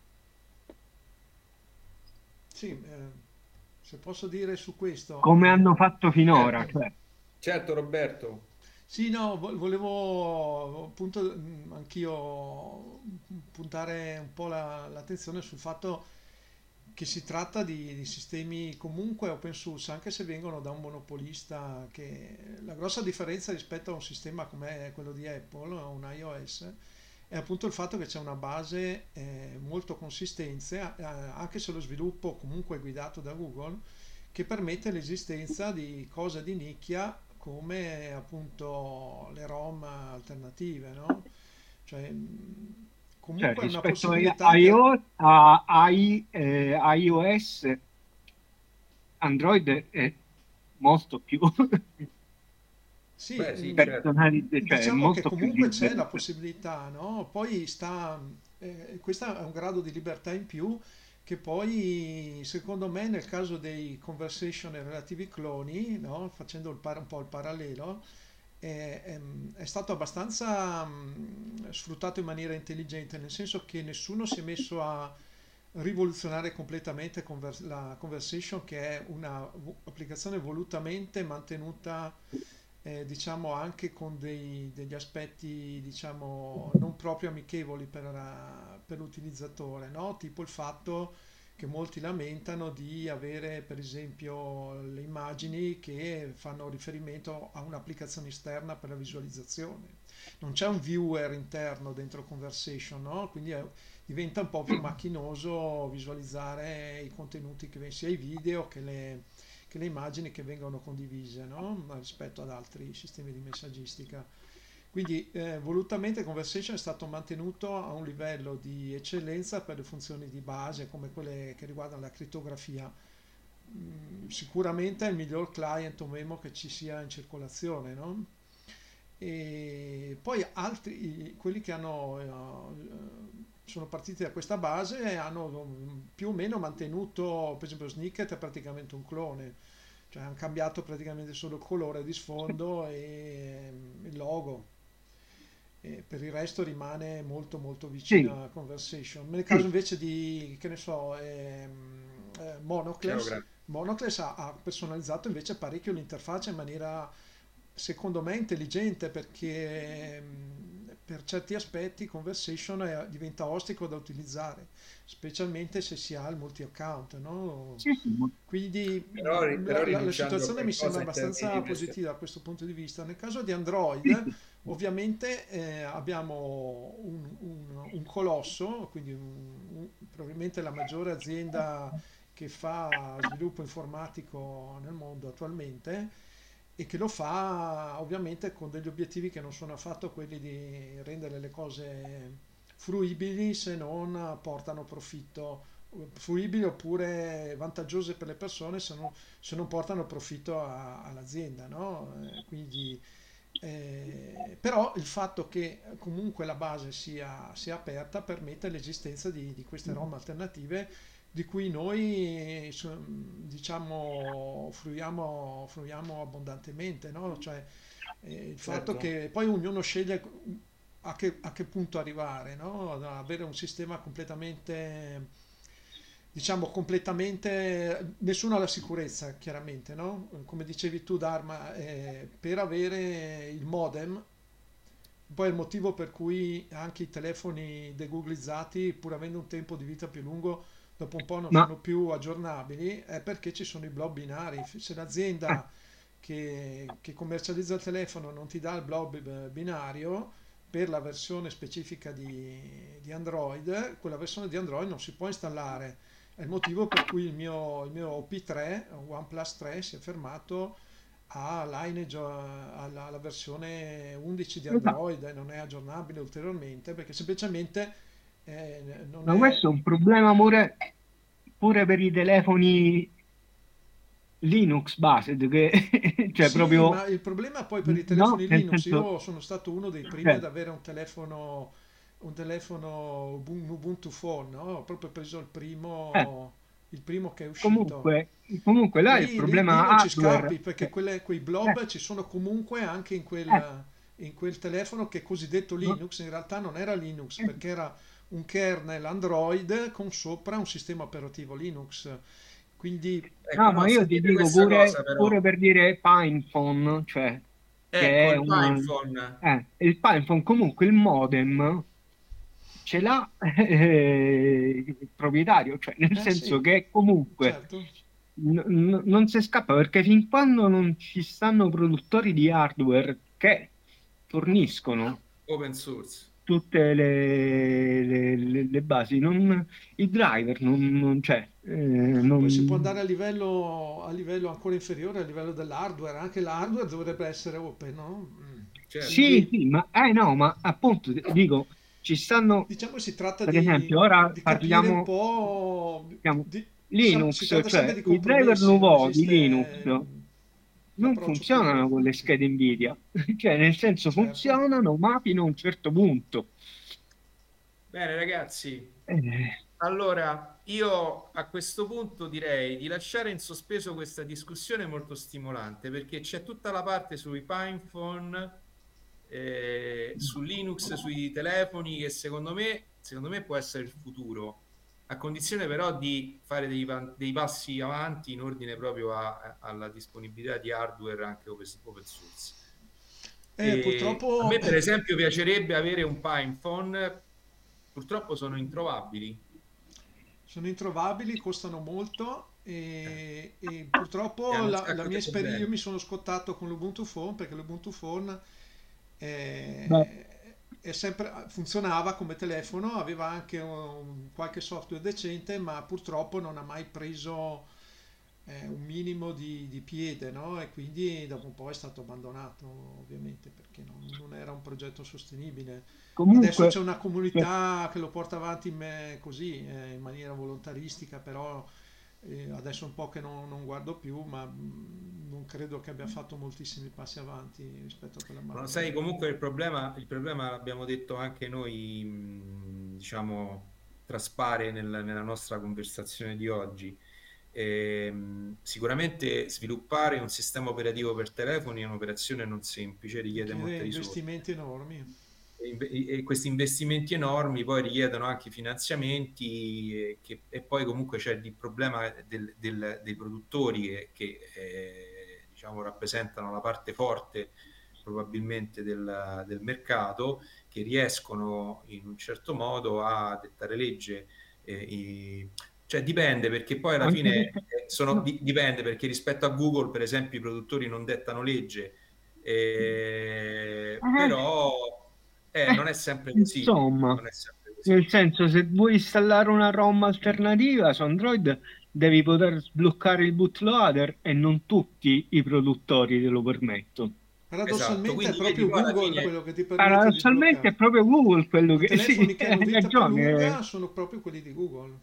Sì, eh, se posso dire su questo, Come eh, hanno fatto finora, Certo, cioè, certo Roberto. sì, no, vo- volevo appunto mh, anch'io puntare un po' la- l'attenzione sul fatto che si tratta di, di sistemi comunque open source, anche se vengono da un monopolista, che la grossa differenza rispetto a un sistema come quello di Apple, a un iOS, è appunto il fatto che c'è una base eh, molto consistente, eh, anche se lo sviluppo comunque è guidato da Google, che permette l'esistenza di cose di nicchia come appunto le ROM alternative, no? Cioè, mh, cioè, comunque è una rispetto a possibilità che... iOS, a, a i- eh, iOS, Android è molto più Sì, Beh, sì, mm, certo. personalizzato, cioè è diciamo che molto più comunque c'è libero. la possibilità, no? Poi sta, eh, questo è un grado di libertà in più che poi, secondo me, nel caso dei conversation e relativi cloni, no? Facendo il par- un po' il parallelo, è, è- è stato abbastanza mm, sfruttato in maniera intelligente, nel senso che nessuno si è messo a rivoluzionare completamente conver- la conversation, che è un'applicazione volutamente mantenuta eh, diciamo anche con dei- degli aspetti diciamo non proprio amichevoli per, la- per l'utilizzatore, no? Tipo il fatto che molti lamentano di avere per esempio le immagini che fanno riferimento a un'applicazione esterna per la visualizzazione. Non c'è un viewer interno dentro Conversation, no? Quindi è- diventa un po' più macchinoso visualizzare i contenuti che sia i video che le, che le immagini che vengono condivise, no? Rispetto ad altri sistemi di messaggistica. Quindi eh, volutamente Conversation è stato mantenuto a un livello di eccellenza per le funzioni di base come quelle che riguardano la crittografia. Mm, sicuramente è il miglior client o memo che ci sia in circolazione, no? E poi altri, quelli che hanno, eh, sono partiti da questa base hanno mm, più o meno mantenuto, per esempio Snicket è praticamente un clone, cioè hanno cambiato praticamente solo il colore di sfondo e mm, il logo. E per il resto rimane molto molto Sì, vicino a Conversation. Nel caso sì, invece di, che ne so, ehm, eh, Ciao, Monocles, grazie. Monocles ha, ha personalizzato invece parecchio l'interfaccia in maniera, secondo me, intelligente perché ehm, per certi aspetti Conversation è- diventa ostico da utilizzare, specialmente se si ha il multi-account, no? sì, sì, Quindi Però, mh, però la, la- la rinunciando a situazione mi sembra qualcosa in termini abbastanza di prestazioni. positiva da questo punto di vista. Nel caso di sì, Android, sì. ovviamente eh, abbiamo un, un- un colosso, quindi un- un- probabilmente la maggiore azienda che fa sviluppo informatico nel mondo attualmente e che lo fa ovviamente con degli obiettivi che non sono affatto quelli di rendere le cose fruibili se non portano profitto, fruibili oppure vantaggiose per le persone se non, se non portano profitto a- all'azienda, no? Eh, quindi, eh, però il fatto che comunque la base sia, sia aperta permette l'esistenza di, di queste ROM alternative di cui noi so- diciamo fruiamo, fruiamo abbondantemente, no? Cioè, eh, il fatto Certo. che poi ognuno sceglie a che, a che punto arrivare, no? Da avere un sistema completamente, diciamo, completamente, nessuno ha la sicurezza, chiaramente, no? Come dicevi tu, Dharma, eh, per avere il modem, poi è il motivo per cui anche i telefoni degooglizzati, pur avendo un tempo di vita più lungo, dopo un po' non Ma sono più aggiornabili, è perché ci sono i blob binari. Se eh, l'azienda che, che commercializza il telefono non ti dà il blob eh, binario per la versione specifica di, di Android, quella versione di Android non si può installare. È il motivo per cui il mio, il mio O P tre, OnePlus tre, si è fermato a Lineage, eh, alla, alla versione undici di esatto. Android e non è aggiornabile ulteriormente perché semplicemente eh, non Ma è. questo è un problema pure, pure per i telefoni Linux based, che cioè Sì, proprio ma il problema poi per i no, telefoni nel Linux, senso, io sono stato uno dei primi ad cioè, avere un telefono, un telefono Ubun- un Ubuntu Phone, no? Ho proprio preso il eh, primo, il primo che è uscito. comunque, comunque là il Lì, lì- lì problema non ci hardware, scappi perché cioè, quelle- quei eh, blob ci sono comunque anche in eh, quel, in quel telefono che è cosiddetto no, Linux. In realtà non era Linux eh, perché era un kernel Android con sopra un sistema operativo Linux. Quindi, Ecco, no, no, ma io ti sentite dico questa cosa pure, però. pure per dire PinePhone, cioè, Ecco, che è il un, PinePhone. eh, il PinePhone comunque il modem ce l'ha eh, il proprietario, cioè nel eh senso sì, che comunque certo. n- n- non si scappa perché fin quando non ci stanno produttori di hardware che forniscono Open source. tutte le, le- le- le basi, non, i driver non, non c'è, eh, Poi si può non- andare a livello, a livello ancora inferiore, a livello dell'hardware. Anche l'hardware dovrebbe essere open, no? Mm. Certo. Sì, Quindi sì, ma eh no, ma appunto dico, ci stanno, diciamo si tratta per di, esempio, ora di capire un parliamo, po', diciamo, di- diciamo, si Linux, tratta sempre cioè di i driver compromessi, non nuovi di Linux esiste non l'approccio funzionano puro. con le schede Nvidia, cioè nel senso Certo. funzionano, ma fino a un certo punto. Bene, ragazzi. Eh, Allora, io a questo punto direi di lasciare in sospeso questa discussione molto stimolante perché c'è tutta la parte sui PinePhone, eh, su Linux, sui telefoni che secondo me, secondo me può essere il futuro, a condizione però di fare dei, van- dei passi avanti in ordine proprio a- a- alla disponibilità di hardware anche open open source. Eh, E a purtroppo me, per esempio, piacerebbe avere un PinePhone, purtroppo sono introvabili. sono introvabili, costano molto Eh, e, e e purtroppo hanno un la, la sacco mia di esperienza, io problemi. mi sono scottato con l'Ubuntu Phone perché l'Ubuntu Phone beh, eh, è sempre, funzionava come telefono, aveva anche un- qualche software decente, ma purtroppo non ha mai preso è un minimo di, di piede, no? E quindi dopo un po' è stato abbandonato, ovviamente, perché non, non era un progetto sostenibile. Adesso c'è Comunque, una cioè, comunità che lo porta avanti in me così, eh, in maniera volontaristica, però eh, adesso è un po' che non, non guardo più, ma mh, non credo che abbia fatto moltissimi passi avanti rispetto a quella Ma marca sai, lì. comunque il problema, il problema l'abbiamo detto anche noi, mh, diciamo, traspare nel- nella nostra conversazione di oggi. Ehm, sicuramente sviluppare un sistema operativo per telefoni è un'operazione non semplice, richiede Richiede molte risorse. investimenti enormi. E inve- e questi investimenti enormi poi richiedono anche finanziamenti e, che- e poi comunque c'è il problema del- del- dei produttori che, che, eh, diciamo, rappresentano la parte forte probabilmente del, del mercato, che riescono in un certo modo a dettare legge. eh, i- cioè dipende perché poi alla anche fine perché eh, sono, no, di- dipende perché rispetto a Google, per esempio, i produttori non dettano legge, eh, eh, però eh, eh, non è sempre così, insomma, non è sempre così. nel senso, se vuoi installare una ROM alternativa su Android, devi poter sbloccare il bootloader e non tutti i produttori te lo permettono. Esatto, Paradossalmente è quindi vedi, proprio poi alla Google fine quello che ti permette di Paradossalmente è sbloccare. proprio Google quello I che sì, telefoni che hanno hai vita più ragione. lunga sono proprio quelli di Google,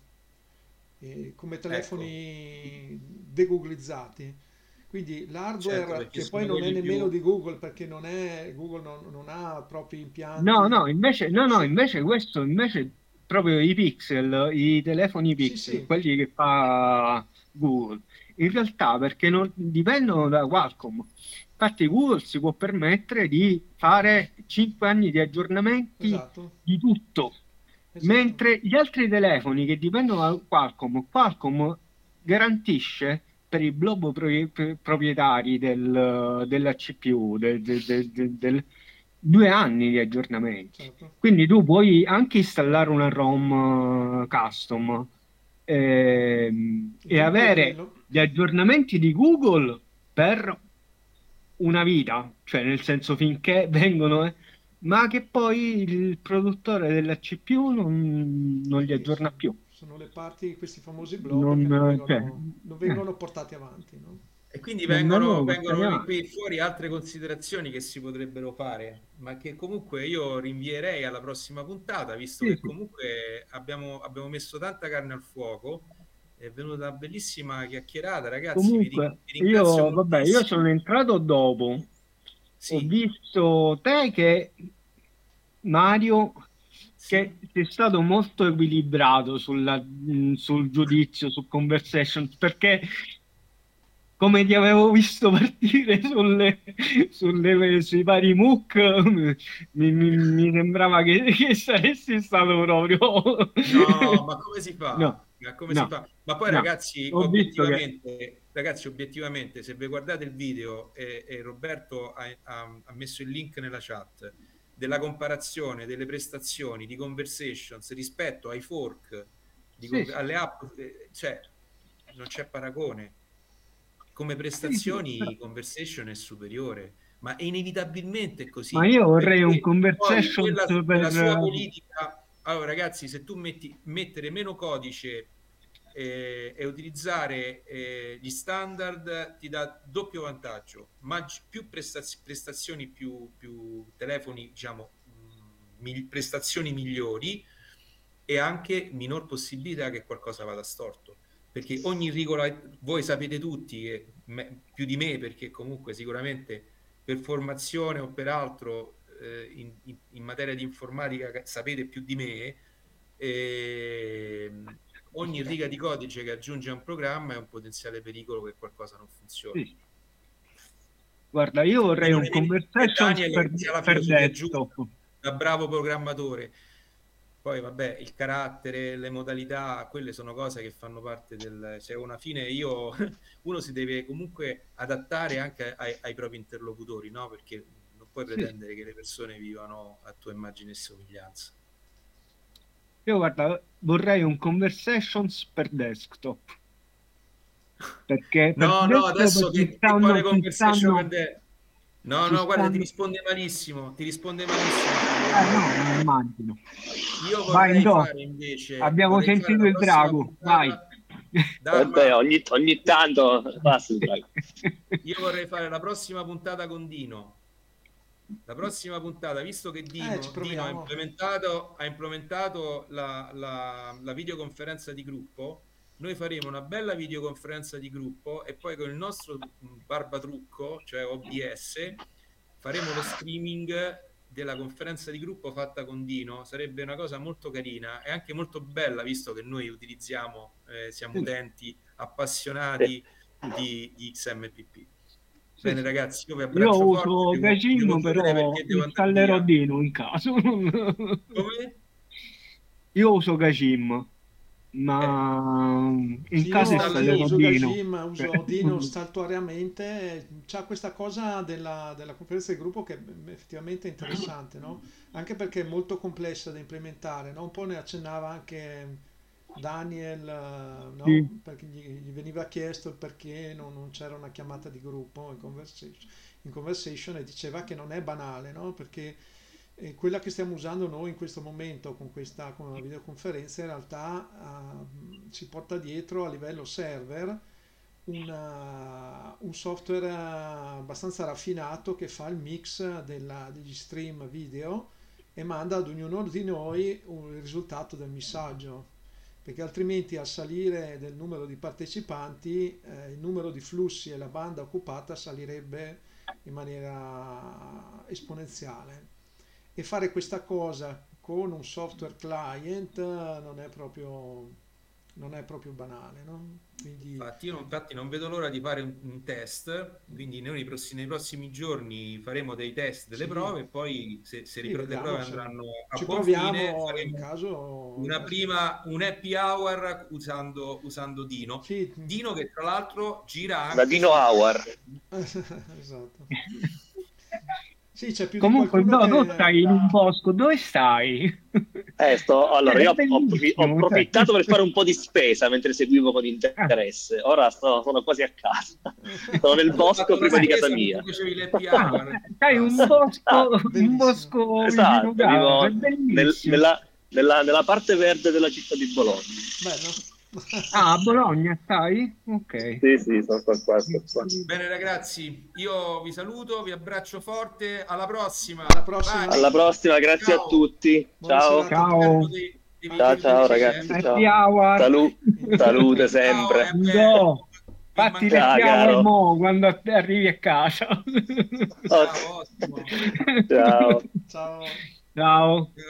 e come ecco, telefoni degooglizzati. Quindi certo, l'hardware, perché che poi sono non è quelli nemmeno più... di Google, perché non è, Google non, non ha propri No, no, impianti. invece, no, no, Sì, invece questo, invece proprio i Pixel, i telefoni sì, Pixel, sì, quelli che fa Google, in realtà perché non dipendono da Qualcomm. Infatti Google si può permettere di fare cinque anni di aggiornamenti esatto, di tutto, esatto, mentre gli altri telefoni che dipendono da Qualcomm, Qualcomm garantisce per i blob pro- proprietari del- della C P U, del, del- del- del- del- due anni di aggiornamenti. certo. Quindi tu puoi anche installare una ROM eh, custom ehm, Il e trucco è avere quello. gli aggiornamenti di Google per una vita, cioè nel senso finché vengono, eh, ma che poi il produttore della C P U non, non li Sì, aggiorna sì, più. sono le parti, questi famosi blob che non Non, cioè, vengono, non eh, vengono portati avanti, no? E quindi non vengono, vengono portati vengono avanti. qui fuori altre considerazioni che si potrebbero fare, ma che comunque io rinvierei alla prossima puntata, visto Sì, che sì. comunque abbiamo, abbiamo messo tanta carne al fuoco. È venuta una bellissima chiacchierata, ragazzi. Vi, ri- Comunque, vi ringrazio io, vabbè, io moltissimo. sono entrato dopo, ho Sì, visto te che, Mario, sì. che sei stato molto equilibrato sulla- mh, sul giudizio, su Conversation, perché come ti avevo visto partire sulle, sulle- sui vari MOOC, mi, mi- mi sembrava che, che saresti stato proprio... No, ma come si No, fa? Ma come si no, fa? Ma poi no, ragazzi, ho visto che... obiettivamente, ragazzi, obiettivamente, se vi guardate il video e, e Roberto ha, ha- ha messo il link nella chat della comparazione delle prestazioni di Conversations rispetto ai fork, di Sì, Conver- sì, alle app, eh, cioè non c'è paragone. Come sì, sì, però- prestazioni Conversation è superiore, ma inevitabilmente è ma così, io vorrei un perché poi Conversation quella, quella sua per... politica, allora ragazzi, se tu metti mettere meno codice eh, e utilizzare eh, gli standard ti dà doppio vantaggio, ma più prestaz- prestazioni, più, più telefoni, diciamo, mh, mil- prestazioni migliori e anche minor possibilità che qualcosa vada storto perché ogni regola, voi sapete tutti, che, me, più di me, perché comunque sicuramente per formazione o per altro eh, in, in, in, materia di informatica sapete più di me, eh, ogni riga di codice che aggiunge a un programma è un potenziale pericolo che qualcosa non funzioni. Sì. Guarda, io E vorrei non un evidentemente Conversations Daniel per, che sia la per filosofia giusta, desktop. da bravo programmatore. Poi vabbè, il carattere, le modalità, quelle sono cose che fanno parte del... Cioè, una fine io... Uno si deve comunque adattare anche ai, ai propri interlocutori, no? Perché non puoi Sì. pretendere che le persone vivano a tua immagine e somiglianza. Io guarda, vorrei un Conversations per desktop. Perché per No, no, desktop adesso ci che, che quale stanno, ci conversation per stanno, te? No, ci no, guarda, ti stanno... risponde malissimo, ti risponde malissimo quello Eh che... no, immagino. Io Vai, vorrei Ndo. fare invece, Abbiamo vorrei fare sentito la il prossima drago. Vai. puntata Vabbè, ogni, ogni tanto passa il drive. Io vorrei fare la prossima puntata con Dino. La prossima puntata, visto che Dino, Eh, ci Dino ha proviamo. implementato, ha implementato la, la, la videoconferenza di gruppo, noi faremo una bella videoconferenza di gruppo e poi con il nostro barbatrucco, cioè O B S, faremo lo streaming della conferenza di gruppo fatta con Dino. Sarebbe una cosa molto carina e anche molto bella, visto che noi utilizziamo, eh, siamo utenti appassionati di, di X M P P. Bene ragazzi, io vi Io abbraccio uso forte, devo, Gajim, devo chiudere però perché devo andare installerò via. Dino in caso. Come? Io uso Gajim, ma in Sì, caso io, io installerò uso Dino. Gajim, uso Dino saltuariamente. C'ha questa cosa della, della conferenza di gruppo che è effettivamente interessante, no? Anche perché è molto complessa da implementare, no? Un po' ne accennava anche Daniel, eh, Sì. no? Perché gli, gli veniva chiesto il perché non, non c'era una chiamata di gruppo in conversation, in conversation e diceva che non è banale, no? Perché e quella che stiamo usando noi in questo momento con questa con la videoconferenza in realtà uh, ci porta dietro a livello server una, un software abbastanza raffinato che fa il mix della, degli stream video e manda ad ognuno di noi un, il risultato del missaggio, perché altrimenti al salire del numero di partecipanti eh, il numero di flussi e la banda occupata salirebbe in maniera esponenziale. E fare questa cosa con un software client eh, non è proprio, non è proprio banale, no? Quindi Infatti, io non, infatti non vedo l'ora di fare un, un test, quindi noi nei prossimi, nei prossimi giorni faremo dei test, delle sì, prove e poi se, se le, sì, pro- le vediamo prove se andranno a ci buon fine proviamo in faremo caso. una prima, un happy hour usando, usando Dino. Sì, Dino che tra l'altro gira Da anche Dino su... Hour. esatto. Sì, c'è più di Comunque, qualcuno no, tu che stai in un bosco, dove stai? Eh, sto, allora, È io ho, ho approfi- ho bellissimo, cioè. approfittato per fare un po' di spesa mentre seguivo con Ah, interesse. Ora sto, sono quasi a casa. Sono nel Tu hai bosco fatto la prima di casa spesa mentre mia. facevi l'happy ah, hour. stai in un Fantastico. Ah, bosco, un bellissimo. bosco vicino esatto, casa, è vivo nel- bellissimo. nella, nella- nella parte verde della città di Bologna. Bello. Ah, a Bologna stai? Ok. Sì, sì, sono sto qua, sto qua. Bene ragazzi, io vi saluto, vi abbraccio forte, alla prossima. Alla prossima. Vai. Alla prossima, grazie a Ciao. tutti. Buona Ciao. serata a tutti. Ciao. Devi, devi, Ciao, devi ciao vedere, ragazzi, eh. Happy ciao. hour. Salu- salute Ciao, sempre. e beh, Go. vi Fatti le Ciao, mancherò. hour caro. mo quando arrivi a casa. Ok. Ciao, ottimo. Ciao. Ciao. Ciao.